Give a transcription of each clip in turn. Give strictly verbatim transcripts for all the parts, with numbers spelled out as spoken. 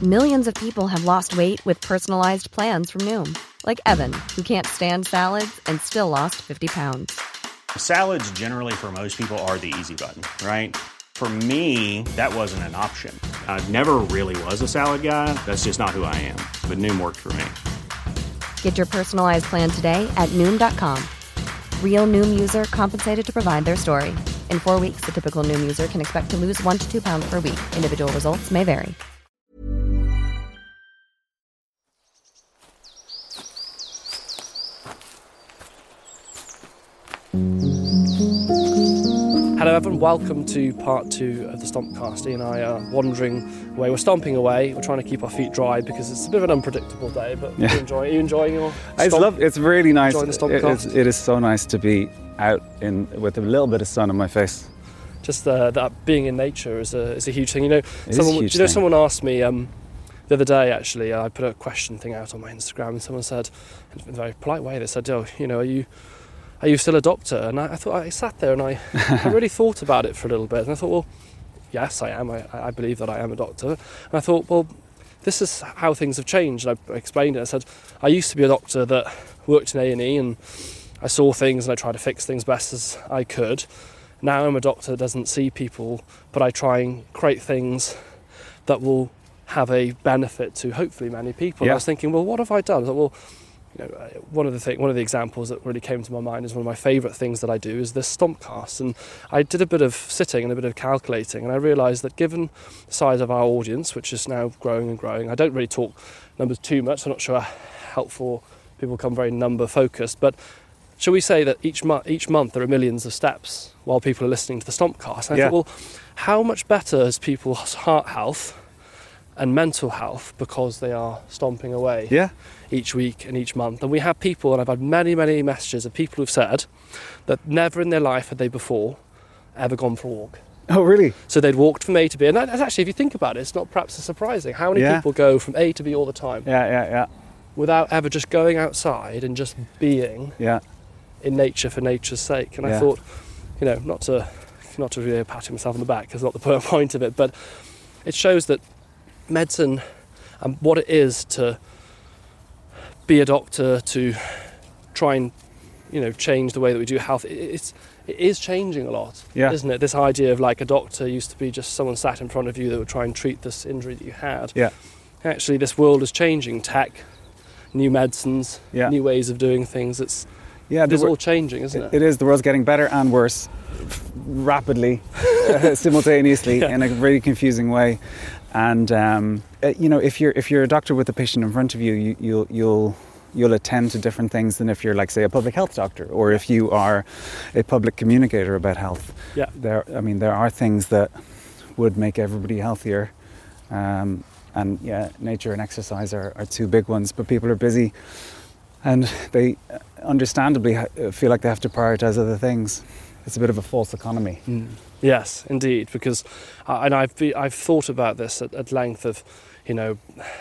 Millions of people have lost weight with personalized plans from Noom. Like Evan, who can't stand salads and still lost fifty pounds. Salads generally for most people are the easy button, right? For me, that wasn't an option. I never really was a salad guy. That's just not who I am. But Noom worked for me. Get your personalized plan today at Noom dot com. Real Noom user compensated to provide their story. In four weeks, the typical Noom user can expect to lose one to two pounds per week. Individual results may vary. Hello everyone, welcome to part two of the Stompcast. Ian and I are wandering away, we're stomping away, we're trying to keep our feet dry because it's a bit of an unpredictable day, but yeah. you enjoy, are you enjoying your stomp? It's, love, it's really nice, the it, it's, it is so nice to be out in with a little bit of sun on my face. Just uh, that being in nature is a, is a huge thing. You know, it someone, is a huge you know thing. someone asked me um, the other day actually, I put a question thing out on my Instagram and someone said, in a very polite way, they said, oh, you know, are you Are you still a doctor? And I, I thought I sat there and I, I really thought about it for a little bit. And I thought, well, yes, I am. I, I believe that I am a doctor. And I thought, well, this is how things have changed. And I explained it. I said, I used to be a doctor that worked in A and E and I saw things and I tried to fix things best as I could. Now I'm a doctor that doesn't see people, but I try and create things that will have a benefit to hopefully many people. Yeah. And I was thinking, well, what have I done? I thought, well, You know, one of the thing, one of the examples that really came to my mind is one of my favourite things that I do is this Stompcast, and I did a bit of sitting and a bit of calculating, and I realised that given the size of our audience, which is now growing and growing, I don't really talk numbers too much. I'm not sure how helpful people become very number focused, but shall we say that each month, each month there are millions of steps while people are listening to the Stompcast? And I yeah. thought, well, how much better is people's heart health and mental health because they are stomping away? Yeah. Each week and each month. And we have people, and I've had many, many messages of people who've said that never in their life had they before ever gone for a walk. Oh, really? So they'd walked from A to B. And that's actually, if you think about it, it's not perhaps as surprising. How many yeah. people go from A to B all the time? Yeah, yeah, yeah. Without ever just going outside and just being yeah. in nature for nature's sake. And yeah. I thought, you know, not to not to really pat myself on the back, because that's not the point of it, but it shows that medicine and what it is to be a doctor, to try and, you know, change the way that we do health, it's it is changing a lot, yeah. isn't it? This idea of like a doctor used to be just someone sat in front of you that would try and treat this injury that you had. Yeah. Actually, this world is changing. Tech, new medicines, yeah. new ways of doing things. It's yeah, it's wor- all changing, isn't it? It is. The world's getting better and worse rapidly, uh, simultaneously, yeah. in a really confusing way. And um, uh, you know, if you're if you're a doctor with a patient in front of you, you you'll you'll you'll attend to different things than if you're, like, say, a public health doctor, or if you are a public communicator about health. Yeah. There, I mean, there are things that would make everybody healthier, um, and yeah, nature and exercise are, are two big ones. But people are busy, and they understandably feel like they have to prioritise other things. It's a bit of a false economy. Mm. Yes, indeed, because uh, and I've be, I've thought about this at, at length of, you know,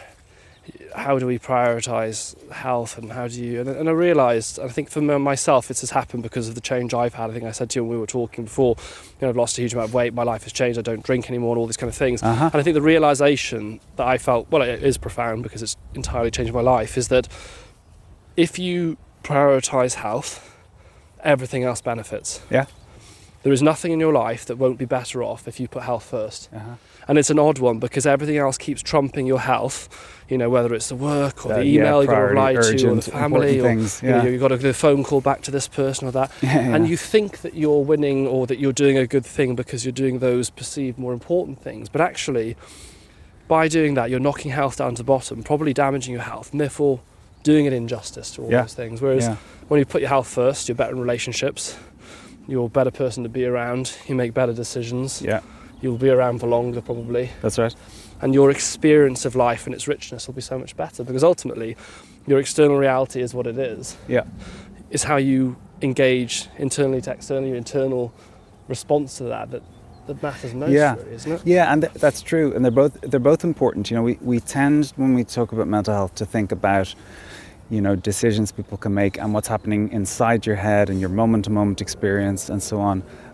how do we prioritise health, and how do you, and, and I realised, I think for myself this has happened because of the change I've had. I think I said to you when we were talking before, you know, I've lost a huge amount of weight, my life has changed, I don't drink anymore, and all these kind of things. Uh-huh. And I think the realisation that I felt, well, it is profound because it's entirely changed my life, is that if you prioritise health, everything else benefits. Yeah. There is nothing in your life that won't be better off if you put health first. Uh-huh. And it's an odd one because everything else keeps trumping your health, you know, whether it's the work or uh, the email yeah, you've got to reply urgent, to, or the family, or things, yeah. you know, you've got to do a phone call back to this person or that. Yeah, yeah. And you think that you're winning or that you're doing a good thing because you're doing those perceived more important things. But actually, by doing that, you're knocking health down to the bottom, probably damaging your health, and therefore doing an injustice to all yeah. those things. Whereas yeah. when you put your health first, you're better in relationships, you're a better person to be around, you make better decisions, yeah. you'll be around for longer probably. That's right. And your experience of life and its richness will be so much better, because ultimately your external reality is what it is. Yeah. It's how you engage internally to externally, your internal response to that that, that matters most, yeah. really, isn't it? Yeah, and th- that's true. And they're both they're both important. You know, we, we tend, when we talk about mental health, to think about, you know, decisions people can make and what's happening inside your head and your moment-to-moment experience and so on.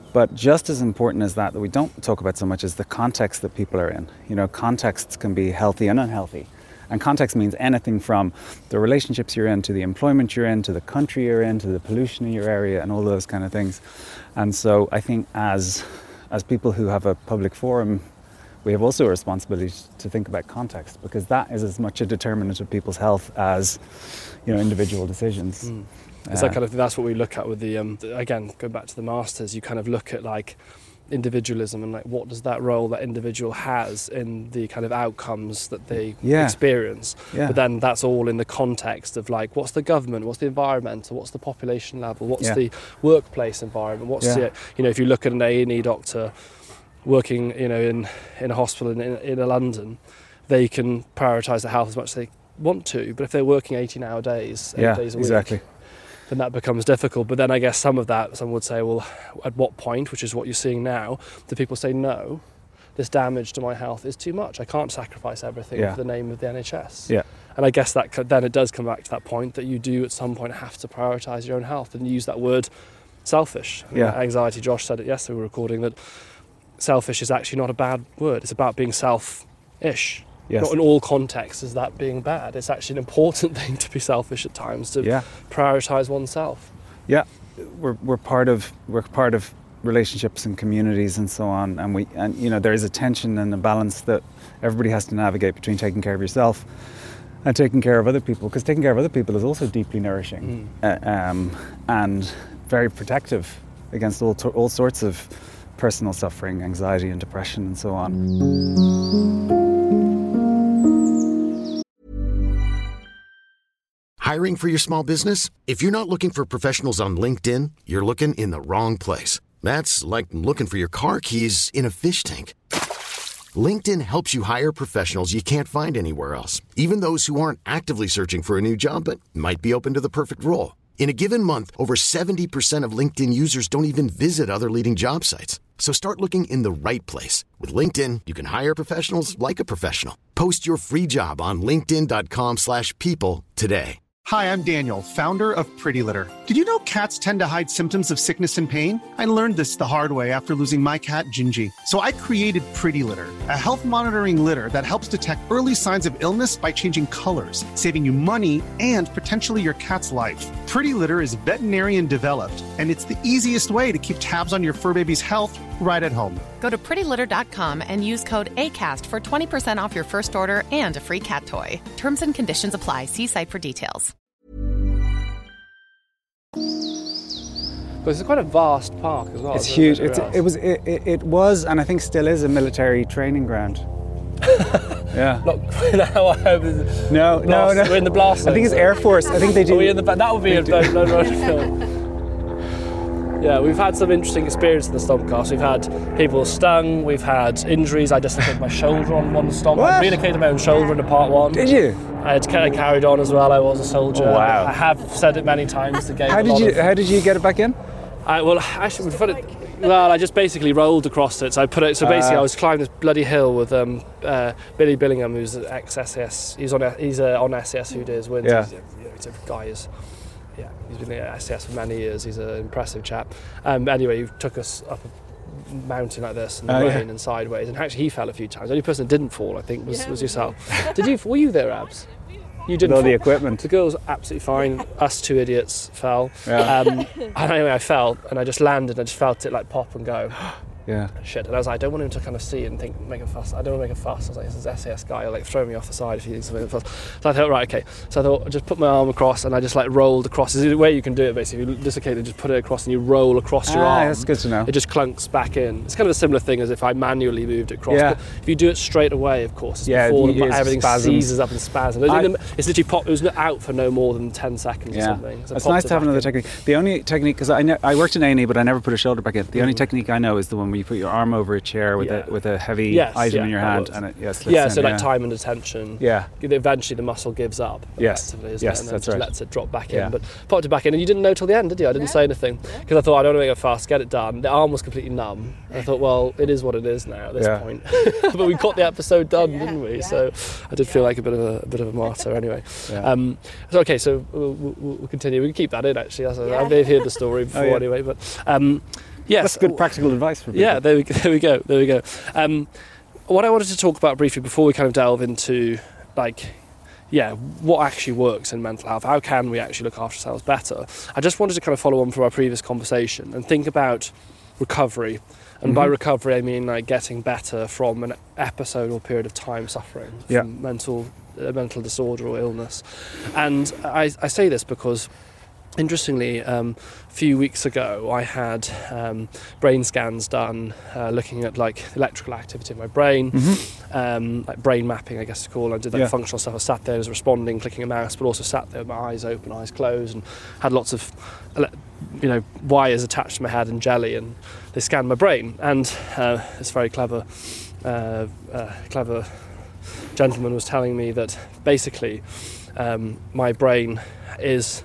But just as important as that, that we don't talk about so much, is the context that people are in. You know, contexts can be healthy and unhealthy. And context means anything from the relationships you're in, to the employment you're in, to the country you're in, to the pollution in your area, and all those kind of things. And so I think as as people who have a public forum, we have also a responsibility to think about context, because that is as much a determinant of people's health as, you know, individual decisions. Mm. It's uh, that kind of, that's what we look at with the, um, the, again, going back to the masters, you kind of look at like individualism and like what does that role that individual has in the kind of outcomes that they yeah. experience. Yeah. But then that's all in the context of like, what's the government, what's the environmental, what's the population level, what's yeah. the workplace environment, what's yeah. the, you know, if you look at an A and E doctor working, you know, in, in a hospital in, in, in London, they can prioritise their health as much as they want to, but if they're working eighteen hour days, eight yeah, days a week, exactly. then that becomes difficult. But then I guess some of that, some would say, well, at what point, which is what you're seeing now, do people say, no, this damage to my health is too much. I can't sacrifice everything yeah. for the name of the N H S. Yeah. And I guess that then it does come back to that point that you do at some point have to prioritise your own health and use that word selfish. Yeah. Anxiety, Josh said it yesterday, we were recording, that selfish is actually not a bad word. It's about being self-ish. Yes. Not in all contexts is that being bad. It's actually an important thing to be selfish at times, to yeah. prioritise oneself. Yeah, we're we're part of we're part of relationships and communities and so on, and we and you know there is a tension and a balance that everybody has to navigate between taking care of yourself and taking care of other people, because taking care of other people is also deeply nourishing mm. uh, um, and very protective against all to- all sorts of personal suffering, anxiety and depression and so on. Hiring for your small business? If you're not looking for professionals on LinkedIn, you're looking in the wrong place. That's like looking for your car keys in a fish tank. LinkedIn helps you hire professionals you can't find anywhere else, even those who aren't actively searching for a new job but might be open to the perfect role. In a given month, over seventy percent of LinkedIn users don't even visit other leading job sites. So start looking in the right place. With LinkedIn, you can hire professionals like a professional. Post your free job on linkedin.com slash people today. Hi, I'm Daniel, founder of Pretty Litter. Did you know cats tend to hide symptoms of sickness and pain? I learned this the hard way after losing my cat, Gingy. So I created Pretty Litter, a health monitoring litter that helps detect early signs of illness by changing colors, saving you money and potentially your cat's life. Pretty Litter is veterinarian developed, and it's the easiest way to keep tabs on your fur baby's health right at home. Go to pretty litter dot com and use code ACAST for twenty percent off your first order and a free cat toy. Terms and conditions apply. See site for details. But it's quite a vast park as well. It's huge. It's, it was, it, it was, and I think still is, a military training ground. Yeah. Not now. I hope it's no, blast, no, no. We're in the blast zone. I think it's Air Force. I think they do. Are we in the that would be a no, no, no, film. Yeah, we've had some interesting experience in the Stompcast. We've had people stung, we've had injuries. I dislocated my shoulder on one stomp. What? I relocated my own shoulder in a part one. Did you? I had I carried on as well. I was a soldier. Oh, wow. I have said it many times. The game. How did you? Of, how did you get it back in? I, well, actually, we put it. Well, I just basically rolled across it. So I put it. So basically, uh, I was climbing this bloody hill with um, uh, Billy Billingham, who's ex S E S. He's on. He's uh, on S E S. Who does wins. Yeah. He's, you know, he's a guy. Who's, yeah, he's been at S E S for many years. He's an impressive chap. Um, anyway, he took us up a mountain like this in the oh, rain yeah. and sideways. And actually, he fell a few times. The only person that didn't fall, I think, was, yeah. was yourself. Did you? Were you there, Abs? You didn't. With all fall. the equipment. The girls absolutely fine. Us two idiots fell. Yeah. Um, and anyway, I fell and I just landed. I just felt it like pop and go. Yeah. Shit. And I was like, I don't want him to kind of see and think, make a fuss. I don't want to make a fuss. I was like, this is S E S guy. He'll like throw me off the side if he thinks I'm making a fuss. So I thought, right, okay. So I thought, I just put my arm across and I just like rolled across. There's a way you can do it basically. You dislocate it, just put it across and you roll across your ah, arm. That's good to know. It just clunks back in. It's kind of a similar thing as if I manually moved it across. Yeah. But if you do it straight away, of course, it's yeah, before it, the, it's everything spasms. seizes up and spasms. I, it's literally pop. It was out for no more than ten seconds yeah. or something. So it's nice to have another in. technique. The only technique, because I, ne- I worked in A and E, but I never put a shoulder back in. The mm-hmm. only technique I know is the one where you put your arm over a chair with yeah. a with a heavy yes, item yeah, in your hand, and it yeah, slips yeah in, so like yeah. time and attention. Yeah. Eventually the muscle gives up. Yes. Isn't Yes, it? And then that's just right. lets it drop back yeah. in. But popped it back in, and you didn't know till the end, did you? I didn't yeah. say anything because yeah. I thought I don't want to make it fast. Get it done. The arm was completely numb. I thought, well, it is what it is now at this yeah. point. But we got the episode done, yeah. didn't we? Yeah. So I did feel like a bit of a, a bit of a martyr anyway. Yeah. Um, so okay, so we'll, we'll, we'll continue. We can keep that in actually. That's a, yeah. I've heard the story before oh, yeah. anyway, but. Um, Yes. That's good practical advice for people. Yeah, there we go. There we go. There we go. Um, what I wanted to talk about briefly before we kind of delve into, like, yeah, what actually works in mental health. How can we actually look after ourselves better? I just wanted to kind of follow on from our previous conversation and think about recovery. And mm-hmm. by recovery, I mean like getting better from an episode or period of time suffering from yeah. mental uh, mental disorder or illness. And I, I say this because, interestingly, um, a few weeks ago, I had um, brain scans done uh, looking at like electrical activity in my brain, mm-hmm. um, like brain mapping, I guess to call. I did like yeah. functional stuff. I sat there, was responding, clicking a mouse, but also sat there with my eyes open, eyes closed, and had lots of, you know, wires attached to my head and jelly, and they scanned my brain. And uh, this very clever, uh, uh, clever gentleman was telling me that basically um, my brain is.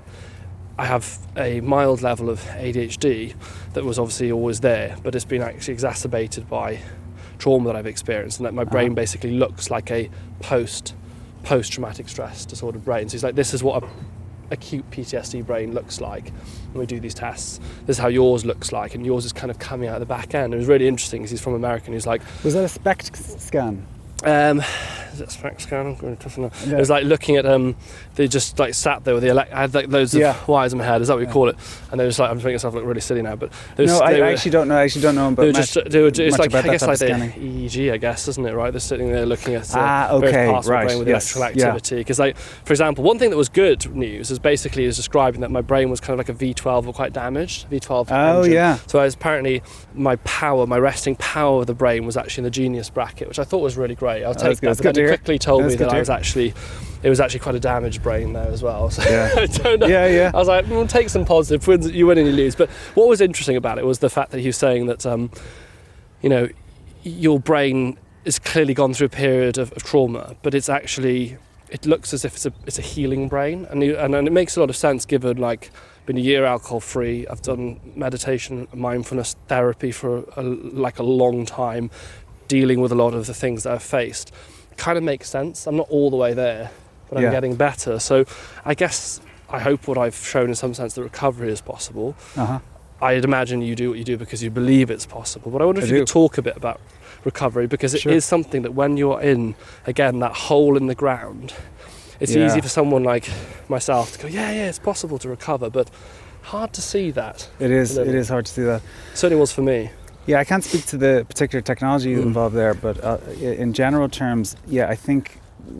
I have a mild level of A D H D that was obviously always there, but it's been actually exacerbated by trauma that I've experienced, and that my brain uh-huh. basically looks like a post post-traumatic stress disorder brain. So he's like, this is what a acute P T S D brain looks like when we do these tests. This is how yours looks like, and yours is kind of coming out of the back end. It was really interesting because he's from America, and he's like, was that a SPECT scan? Um, is it a SPECT scan? I'm going to tough enough. Yeah. It was like looking at um, they just like sat there with the elect. I had like loads of yeah. wires in my head. Is that what yeah. you call it? And they was like, I'm making myself look really silly now, but was, no, I, were, I actually don't know. I actually don't know about they were much, just, they were, it's like I guess like the scanning. E E G, I guess, isn't it? Right? They're sitting there looking at uh, ah, okay, various parts right. of the brain with yes. electrical activity. Because, yeah. like, for example, one thing that was good news is basically is describing that my brain was kind of like a V twelve or quite damaged. V twelve. Oh engine. yeah. So I was apparently my power, my resting power of the brain was actually in the genius bracket, which I thought was really great. I'll oh, take that. But then he quickly told me that I was actually, it was actually quite a damaged brain there as well. So yeah. I don't know. Yeah, yeah. I was like, well, take some positive. You win and you lose. But what was interesting about it was the fact that he was saying that, um, you know, your brain has clearly gone through a period of, of trauma, but it's actually, it looks as if it's a it's a healing brain, and you, and, and it makes a lot of sense given like been a year alcohol free. I've done meditation, mindfulness therapy for a, like a long time, dealing with a lot of the things that I've faced. Kind of makes sense. I'm not all the way there, but I'm yeah. getting better. So I guess I hope what I've shown in some sense that recovery is possible. Uh-huh. I'd imagine you do what you do because you believe it's possible. But I wonder if I you do. could talk a bit about recovery, because it sure. is something that when you're in, again, that hole in the ground, it's yeah. easy for someone like myself to go, yeah, yeah, it's possible to recover, but hard to see that. It is. It is hard to see that. Certainly was for me. Yeah, I can't speak to the particular technology mm. involved there, but uh, in general terms, yeah, I think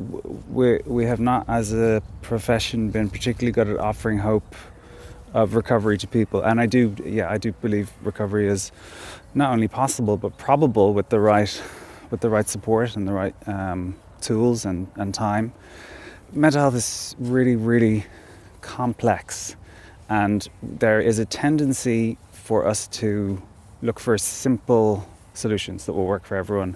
we we have not, as a profession, been particularly good at offering hope of recovery to people. And I do, yeah, I do believe recovery is not only possible but probable with the right, with the right support and the right um, tools and, and time. Mental health is really, really complex, and there is a tendency for us to look for simple solutions that will work for everyone,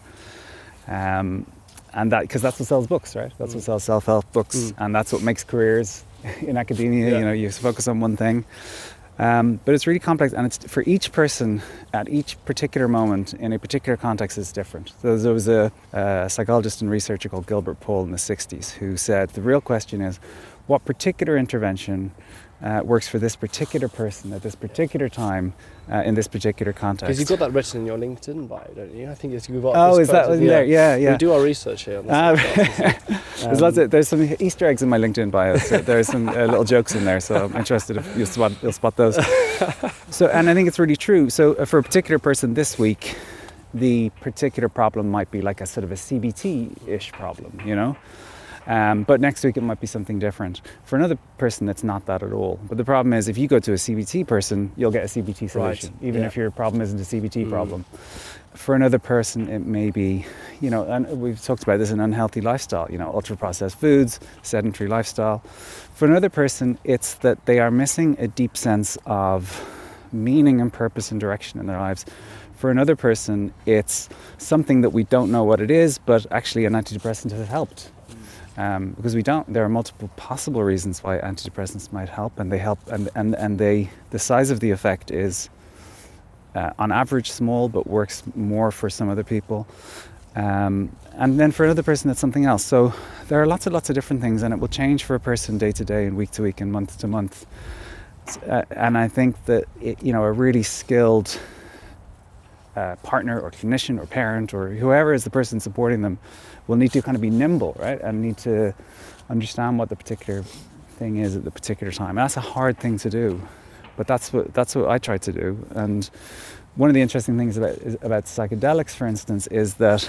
um, and that because that's what sells books, right? That's mm. what sells self-help books, mm. and that's what makes careers in academia. Yeah. You know, you focus on one thing, um, but it's really complex, and it's for each person at each particular moment in a particular context is different. So there was a, a psychologist and researcher called Gilbert Paul in the sixties who said the real question is, what particular intervention Uh, works for this particular person at this particular time uh, in this particular context. Because you've got that written in your LinkedIn bio, don't you? I think it's you've got. Oh, is that yeah. there? Yeah, yeah. We do our research here. On this uh, there's um, lots of, there's some Easter eggs in my LinkedIn bio. So there's some uh, little jokes in there. So I'm interested if you'll spot, you'll spot those. So, and I think it's really true. So uh, for a particular person this week, the particular problem might be like a sort of a C B T-ish problem, you know. Um, but next week it might be something different. For another person, it's not that at all. But the problem is, if you go to a C B T person, you'll get a C B T solution, right. even yeah. if your problem isn't a C B T mm. problem. For another person, it may be, you know, and we've talked about this, an unhealthy lifestyle, you know, ultra-processed foods, sedentary lifestyle. For another person, it's that they are missing a deep sense of meaning and purpose and direction in their lives. For another person, it's something that we don't know what it is, but actually an antidepressant has helped. Um, because we don't, there are multiple possible reasons why antidepressants might help, and they help, and, and, and they, the size of the effect is uh, on average small, but works more for some other people. Um, and then for another person, it's something else. So there are lots and lots of different things, and it will change for a person day to day and week to week and month to month. Uh, and I think that, it, you know, a really skilled uh, partner or clinician or parent or whoever is the person supporting them will need to kind of be nimble, right? And need to understand what the particular thing is at the particular time. And that's a hard thing to do, but that's what that's what I try to do. And one of the interesting things about about psychedelics, for instance, is that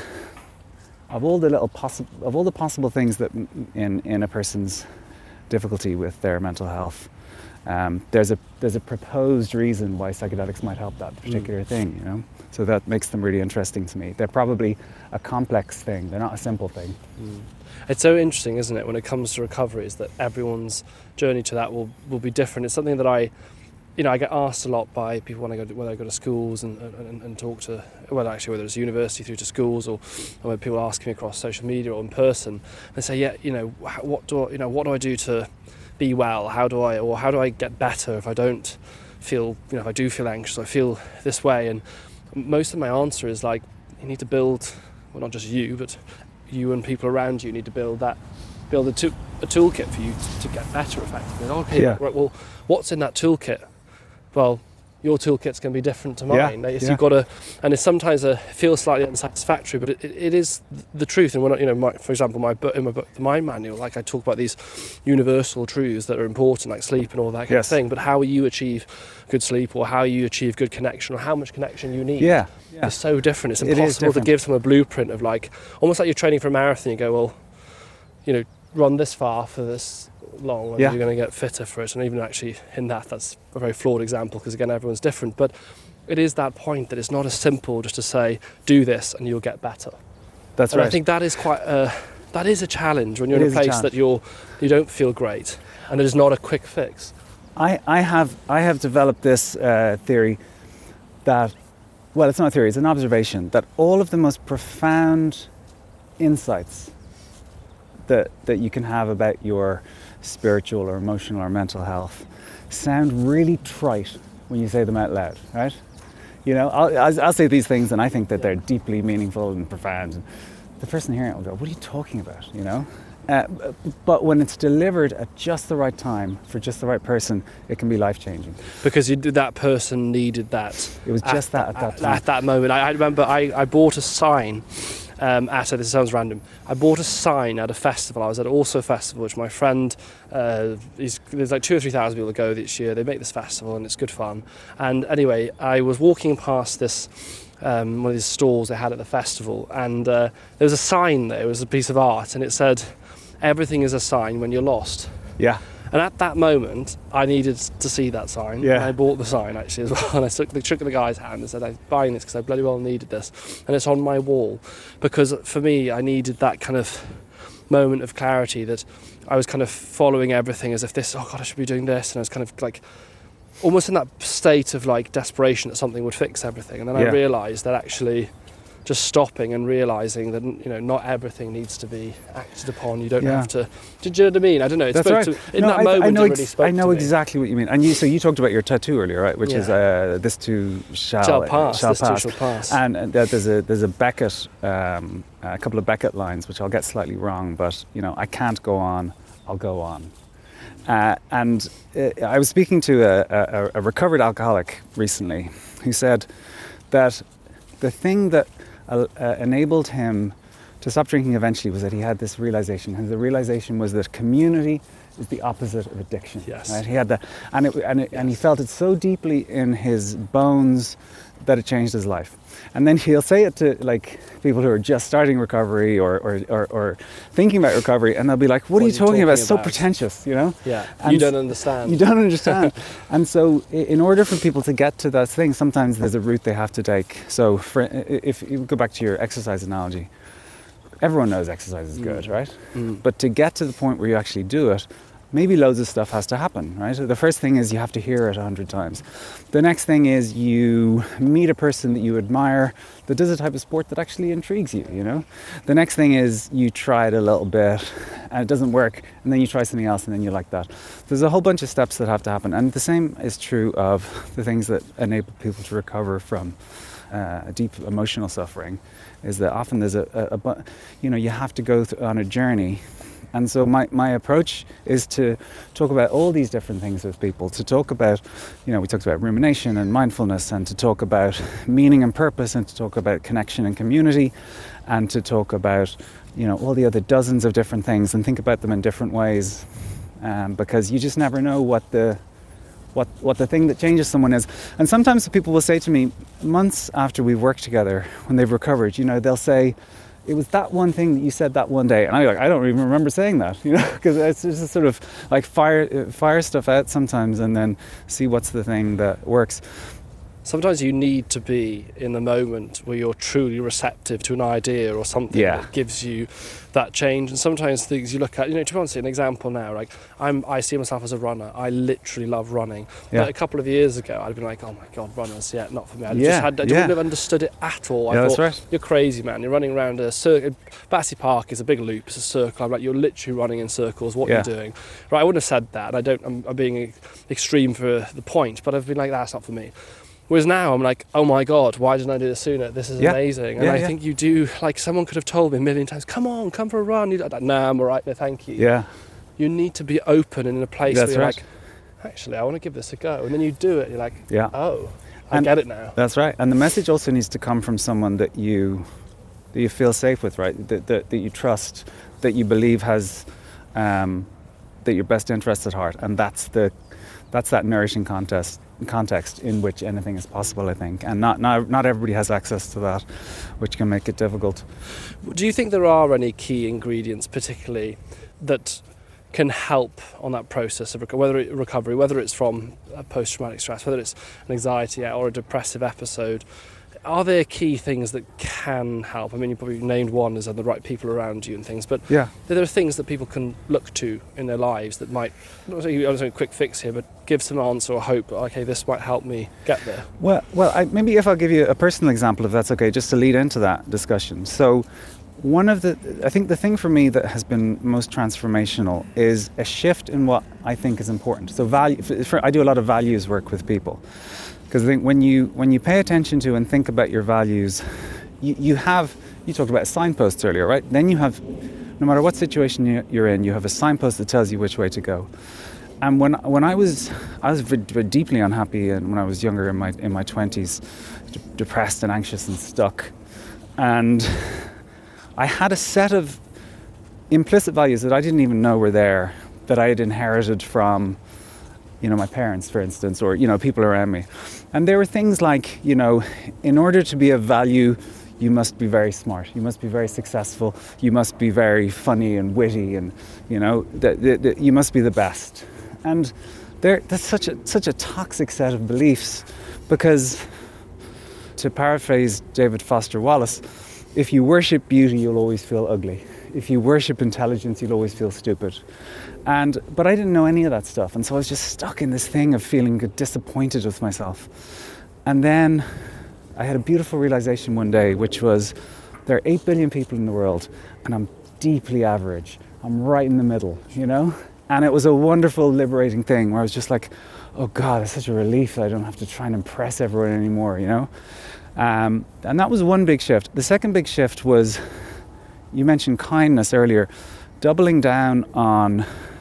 of all the little possi- of all the possible things that in in a person's difficulty with their mental health, um, there's a there's a proposed reason why psychedelics might help that particular mm. thing, you know. So that makes them really interesting to me. They're probably a complex thing. They're not a simple thing. Mm. It's so interesting, isn't it, when it comes to recovery, is that everyone's journey to that will, will be different. It's something that I, you know, I get asked a lot by people when I go to, when I go to schools and, and, and talk to, well, actually, whether it's university through to schools or, or when people ask me across social media or in person, they say, yeah, you know, what do I, you know, what do I do to be well? How do I, or how do I get better if I don't feel, you know, if I do feel anxious, I feel this way? And most of my answer is like, you need to build, well, not just you, but you and people around you need to build that, build a, to, a toolkit for you to, to get better effectively. Okay, yeah. right, well, what's in that toolkit? Well, your toolkit's going to be different to mine. Yeah, It's, yeah. You've got to, and it's sometimes a feels slightly unsatisfactory, but it, it, it is the truth. And when I, you know, my, for example, my book, in my book, the Mind Manual, like I talk about these universal truths that are important, like sleep and all that kind Yes. of thing. But how you achieve good sleep, or how you achieve good connection, or how much connection you need, Yeah, yeah. is so different. It's It is impossible to different. give someone a blueprint of like, almost like you're training for a marathon. You go, well, you know, run this far for this long, and Yeah. you're going to get fitter for it. And even actually in that, that's a very flawed example, because again, everyone's different. But it is that point that it's not as simple just to say, do this and you'll get better. That's and right. I think that is quite a, that is a challenge when you're It in a is a place challenge. that you're, you don't feel great, and there's not a quick fix. I, I have I have developed this uh, theory that, well, it's not a theory, it's an observation, that all of the most profound insights that that you can have about your spiritual or emotional or mental health sound really trite when you say them out loud, right? You know, I'll, I'll, I'll say these things and I think that they're deeply meaningful and profound. And the person hearing it will go, what are you talking about, you know? Uh, but when it's delivered at just the right time for just the right person, it can be life-changing. Because you, that person needed that. It was just that at that at, time. At that moment. I, I remember I, I bought a sign um, at, a, this sounds random, I bought a sign at a festival. I was at Also Festival, which my friend, uh, he's, there's like two or three thousand people that go this year. They make this festival and it's good fun. And anyway, I was walking past this um, one of these stalls they had at the festival, and uh, there was a sign there. It was a piece of art, and it said, everything is a sign when you're lost. Yeah. And at that moment, I needed to see that sign. Yeah. And I bought the sign, actually, as well. And I took the, took the guy's hand and said, I'm buying this because I bloody well needed this. And it's on my wall. Because for me, I needed that kind of moment of clarity, that I was kind of following everything as if this, oh God, I should be doing this. And I was kind of like, almost in that state of like desperation that something would fix everything. And then Yeah. I realised that actually just stopping and realising that, you know, not everything needs to be acted upon. You don't Yeah. have to. Do, do you know what I mean? I don't know. It That's spoke right. to, in No, that I, moment, I know, it really ex- spoke I know to me. exactly what you mean. And you, so you talked about your tattoo earlier, right? Which Yeah. is uh, this too shall, Shall pass, Shall this too pass. shall pass. And uh, there's a there's a Beckett, um, a couple of Beckett lines which I'll get slightly wrong, but you know, I can't go on, I'll go on. Uh, and uh, I was speaking to a, a, a recovered alcoholic recently who said that the thing that uh, uh, enabled him to stop drinking eventually was that he had this realization, and the realization was that community is the opposite of addiction. Yes. Right? He had that, and it, and, it, and he felt it so deeply in his bones that it changed his life. And then he'll say it to like people who are just starting recovery or or, or, or thinking about recovery, and they'll be like, "What, are you talking, about? It's so about?" pretentious, you know." Yeah, And you don't understand. You don't understand. And so i- in order for people to get to that thing, sometimes there's a route they have to take. So for, i- if you go back to your exercise analogy, everyone knows exercise is good, right? Mm. But to get to the point where you actually do it, maybe loads of stuff has to happen, right? The first thing is you have to hear it a hundred times. The next thing is you meet a person that you admire that does a type of sport that actually intrigues you, you know? The next thing is you try it a little bit and it doesn't work, and then you try something else and then you like that. There's a whole bunch of steps that have to happen, and the same is true of the things that enable people to recover from uh, deep emotional suffering, is that often there's a, a, a bu- you know, you have to go th- on a journey. And so my, my approach is to talk about all these different things with people, to talk about, you know, we talked about rumination and mindfulness, and to talk about meaning and purpose, and to talk about connection and community, and to talk about, you know, all the other dozens of different things, and think about them in different ways, um, because you just never know what the what what the thing that changes someone is. And sometimes people will say to me, months after we've worked together, when they've recovered, you know, they'll say, it was that one thing that you said that one day, and I like I don't even remember saying that, you know, because it's just sort of like fire fire stuff out sometimes, and then see what's the thing that works. Sometimes you need to be in the moment where you're truly receptive to an idea or something yeah. that gives you that change. And sometimes things you look at, you know, to be honest, an example now, like I'm, I see myself as a runner. I literally love running. Yeah. But a couple of years ago, I'd been like, oh my God, runners, yeah, not for me. I yeah. just had, I yeah. wouldn't have understood it at all. I yeah, thought, that's right. You're crazy, man. You're running around a circle. Battersea Park is a big loop. It's a circle. I'm like, you're literally running in circles. What yeah. are you doing? Right, I wouldn't have said that. I don't. I'm, I'm being extreme for the point, but I've been like, that's not for me. Whereas now I'm like, oh my God, why didn't I do this sooner? This is yeah. amazing. And yeah, I yeah. think you do, like someone could have told me a million times, come on, come for a run. You'd like, nah, I'm all right, no, thank you. Yeah. You need to be open and in a place That's where you're right. like, actually, I want to give this a go. And then you do it, you're like, yeah. oh, I and get it now. That's right. And the message also needs to come from someone that you that you feel safe with, right? That that, that you trust, that you believe has um, that your best interests at heart. And that's the that's that nourishing contest context in which anything is possible, I think, and not, not not everybody has access to that, which can make it difficult. Do you think there are any key ingredients particularly that can help on that process of reco- whether it, recovery, whether it's from a post-traumatic stress, whether it's an anxiety or a depressive episode? Are there key things that can help? I mean, you probably named one as the right people around you and things, but yeah. there are things that people can look to in their lives that might, not saying I'm saying a quick fix here, but give some answer or hope, okay, this might help me get there. Well, well, I, maybe if I'll give you a personal example, if that's okay, just to lead into that discussion. So one of the, I think the thing for me that has been most transformational is a shift in what I think is important. So value, for, for, I do a lot of values work with people. Because I think when you when you pay attention to and think about your values, you, you have, you talked about signposts earlier, right? Then you have, no matter what situation you're in, you have a signpost that tells you which way to go. And when when I was I was very, very deeply unhappy, and when I was younger in my in my twenties, de- depressed and anxious and stuck, and I had a set of implicit values that I didn't even know were there, that I had inherited from, you know, my parents, for instance, or, you know, people around me. And there were things like, you know, in order to be of value, you must be very smart, you must be very successful, you must be very funny and witty, and, you know, that, that, that you must be the best. And there, that's such a such a toxic set of beliefs, because, to paraphrase David Foster Wallace, if you worship beauty, you'll always feel ugly. If you worship intelligence, you'll always feel stupid. And but I didn't know any of that stuff, and so I was just stuck in this thing of feeling disappointed with myself. And then I had a beautiful realization one day, which was, there are eight billion people in the world, and I'm deeply average. I'm right in the middle, you know? And it was a wonderful, liberating thing where I was just like, oh God, it's such a relief that I don't have to try and impress everyone anymore, you know? Um, and that was one big shift. The second big shift was, you mentioned kindness earlier, doubling down on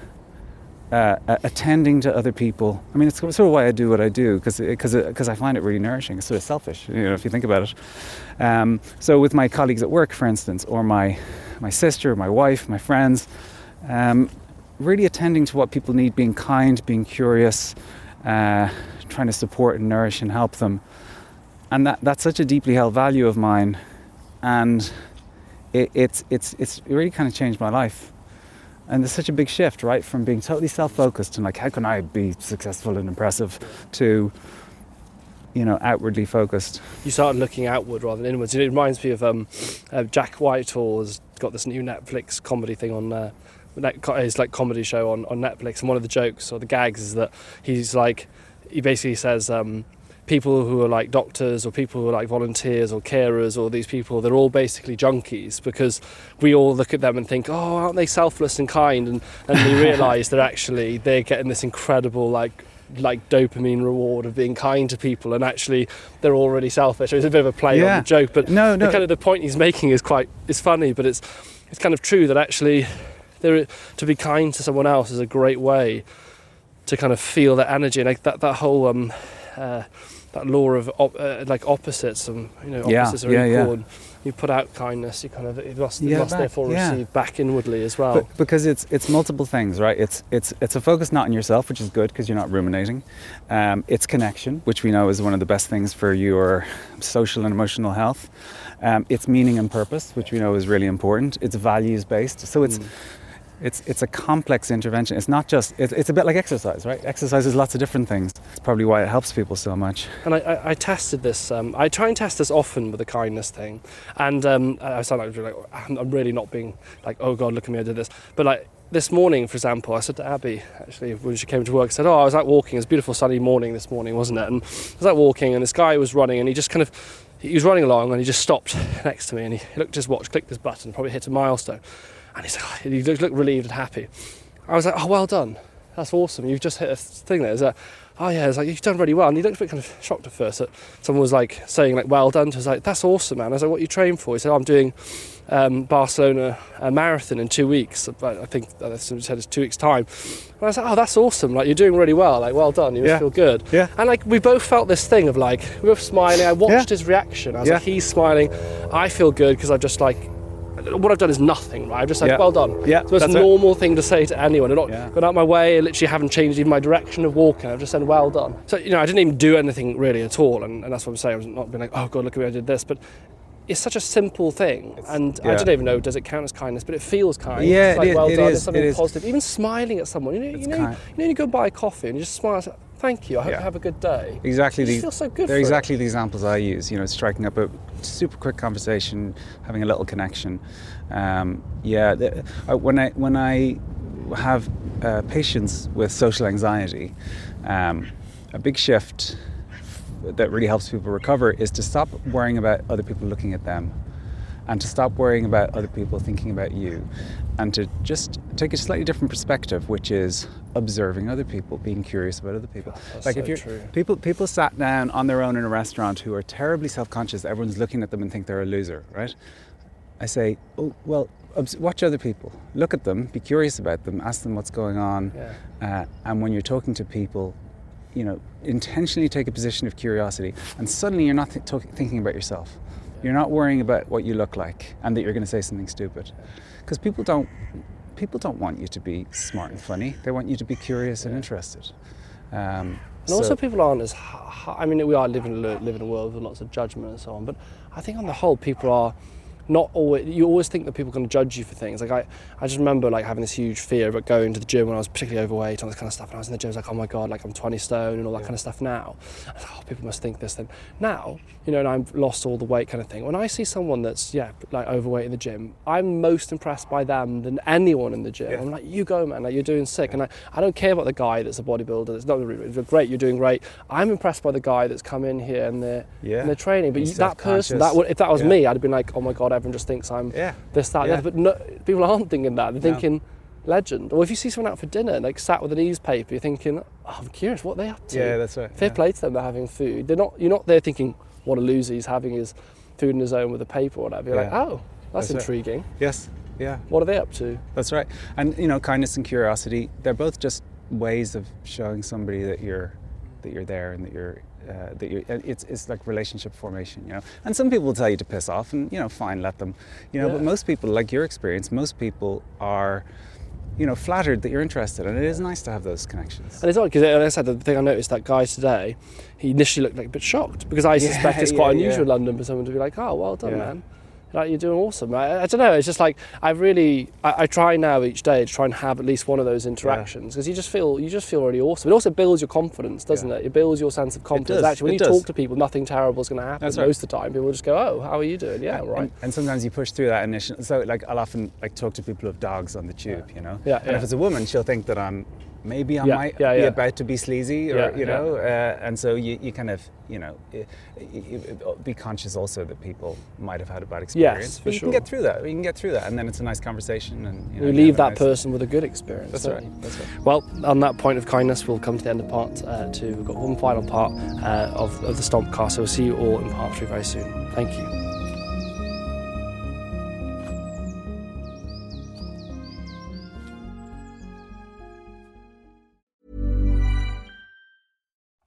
uh, attending to other people. I mean, it's sort of why I do what I do, because because because I find it really nourishing. It's sort of selfish, you know, if you think about it. Um, so with my colleagues at work, for instance, or my my sister, my wife, my friends, um, really attending to what people need, being kind, being curious, uh, trying to support and nourish and help them. And that that's such a deeply held value of mine, and it, it's it's it's it really kind of changed my life. And there's such a big shift, right, from being totally self-focused and like, how can I be successful and impressive, to, you know, outwardly focused. You started looking outward rather than inwards. It reminds me of um, uh, Jack Whitehall has got this new Netflix comedy thing on uh, his like comedy show on, on Netflix, and one of the jokes or the gags is that he's like, he basically says um, people who are like doctors or people who are like volunteers or carers or these people, they're all basically junkies, because we all look at them and think, oh, aren't they selfless and kind, and, and we realise that actually they're getting this incredible like like dopamine reward of being kind to people, and actually they're already selfish. It's a bit of a play yeah. on the joke, but no, no. the kind of the point he's making is quite is funny, but it's it's kind of true that actually there, to be kind to someone else is a great way to kind of feel that energy, and like that that whole um, uh, that law of op- uh, like opposites, and you know opposites Yeah, are yeah, equal. yeah. And you put out kindness, you kind of it must, it Yeah, must back, therefore yeah. receive back inwardly as well. But because it's it's multiple things, right? It's it's it's a focus not on yourself, which is good because you're not ruminating. Um, it's connection, which we know is one of the best things for your social and emotional health. Um, it's meaning and purpose, which we know is really important. It's values based, so it's. Mm. It's it's a complex intervention. It's not just, it's, it's a bit like exercise, right? Exercise is lots of different things. It's probably why it helps people so much. And I, I, I tested this, um, I try and test this often with the kindness thing. And um, I sound like, like, I'm really not being like, oh God, look at me, I did this. But like this morning, for example, I said to Abby, actually, when she came to work, I said, oh, I was out walking. It was a beautiful sunny morning this morning, wasn't it? And I was out walking and this guy was running and he just kind of, he was running along and he just stopped next to me and he looked at his watch, clicked his button, probably hit a milestone. And he's like, he looked, looked relieved and happy. I was like, oh, well done. That's awesome. You've just hit a thing there. Is that, oh yeah, it's like, you've done really well. And he looked a bit kind of shocked at first that someone was like saying like, well done. So I was like, that's awesome, man. I was like, what are you trained for? He said, oh, I'm doing um, Barcelona uh, marathon in two weeks. I think uh, someone said it's two weeks time. And I was like, oh, that's awesome. Like, you're doing really well. Like, well done. You must yeah. feel good. Yeah. And like, we both felt this thing of like, we were both smiling. I watched yeah. his reaction. I was yeah. like, he's smiling. I feel good because I've just like, what I've done is nothing, right? I've just said, yeah. well done. Yeah, so it's a that's normal it. thing to say to anyone. I've not yeah. gone out my way, I literally haven't changed even my direction of walking. I've just said, well done. So, you know, I didn't even do anything really at all. And, and that's what I'm saying. I was not being like, oh God, look at me, I did this. But it's such a simple thing. It's, and yeah. I don't even know, does it count as kindness? But it feels kind. Yeah, it's like, it is, well it done. is, It's something it is. positive. Even smiling at someone. You know, you know, kind. you know, you go buy a coffee and you just smile. Thank you. I hope yeah. you have a good day. Exactly. You the, just feel so good. They're for exactly it. the examples I use. You know, striking up a super quick conversation, having a little connection. Um, yeah. The, uh, when I when I have uh, patients with social anxiety, um, a big shift that really helps people recover is to stop worrying about other people looking at them, and to stop worrying about other people thinking about you, and to just take a slightly different perspective, which is observing other people, being curious about other people. That's like so if you're true. people people sat down on their own in a restaurant who are terribly self-conscious, everyone's looking at them and think they're a loser, right? I say, oh well, obs- watch other people, look at them, be curious about them, ask them what's going on, Yeah. uh, and when you're talking to people, you know, intentionally take a position of curiosity, and suddenly you're not th- talk- thinking about yourself. You're not worrying about what you look like and that you're going to say something stupid, because people don't people don't want you to be smart and funny. They want you to be curious and interested. Um, and so also, people aren't as. I mean, we are living live in a world with lots of judgment and so on. But I think on the whole, people are not always. You always think that people are going to judge you for things. Like I, I just remember like having this huge fear about going to the gym when I was particularly overweight and all this kind of stuff. And I was in the gym, I was like, oh my God, like I'm twenty stone and all that yeah. kind of stuff. Now, I was like, oh, people must think this. Then now, you know, and I've lost all the weight, kind of thing. When I see someone that's yeah, like overweight in the gym, I'm most impressed by them than anyone in the gym. Yeah. I'm like, you go, man. Like you're doing sick. And I, I don't care about the guy that's a bodybuilder. It's not really great. You're doing great. I'm impressed by the guy that's come in here and they're yeah. and they're training. But you, He's that person, that would, if that was yeah. me, I'd have been like, oh my God, everyone just thinks I'm. Yeah. This, that, yeah. and that. But no, people aren't thinking that. They're No. thinking legend. Or if you see someone out for dinner, like sat with a newspaper, you're thinking, oh, I'm curious, what are they up to? Yeah, that's right. Fair yeah. play to them, they're having food. They're not. You're not there thinking, what a loser, he's having his food in his own with a paper or whatever. You're Yeah. like, oh, that's, That's intriguing. Right. Yes. Yeah. What are they up to? That's right. And you know, kindness and curiosity, they're both just ways of showing somebody that you're that you're there and that you're uh, that you're it's it's like relationship formation, you know. And some people will tell you to piss off, and you know, fine, let them, you know, Yeah. but most people, like your experience, most people are, you know, flattered that you're interested, and it is nice to have those connections. And it's odd because, like I said, the thing I noticed, that guy today, he initially looked like a bit shocked because I Yeah, suspect it's yeah, quite unusual yeah. in London for someone to be like, oh, well done, Yeah. man. Like, you're doing awesome. I, I don't know, it's just like, I really, I, I try now each day to try and have at least one of those interactions because you just feel, you just feel really awesome. It also builds your confidence, doesn't Yeah. it? It builds your sense of confidence. does, Actually, when it you does. talk to people, nothing terrible is going to happen. That's right. Most of the time, people will just go, oh, how are you doing? Yeah, and, right. and, and sometimes you push through that initial. So, like, I'll often like talk to people who have dogs on the tube, you know. Yeah, And yeah. if it's a woman, she'll think that I'm maybe I Yeah, might yeah, be yeah. about to be sleazy, or Yeah, you yeah. know. Uh, and so you, you kind of you know y- y- y- be conscious also that people might have had a bad experience. for but you sure. can get through that. You can get through that, and then it's a nice conversation, and you, know, You you leave have a that nice- person with a good experience. That's certainly. right. That's right. Well, on that point of kindness, we'll come to the end of part uh, two. We've got one final part uh, of, of the Stompcast, so we'll see you all in part three very soon. Thank you.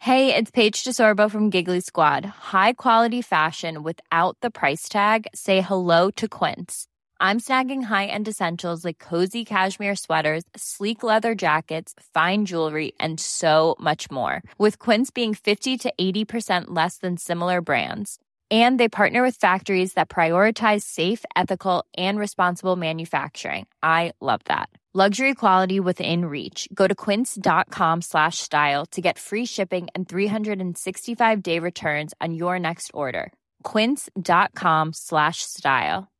Hey, it's Paige DeSorbo from Giggly Squad. High quality fashion without the price tag. Say hello to Quince. I'm snagging high-end essentials like cozy cashmere sweaters, sleek leather jackets, fine jewelry, and so much more. With Quince being fifty to eighty percent less than similar brands. And they partner with factories that prioritize safe, ethical, and responsible manufacturing. I love that. Luxury quality within reach. Go to quince.com slash style to get free shipping and three sixty-five day returns on your next order. Quince.com slash style.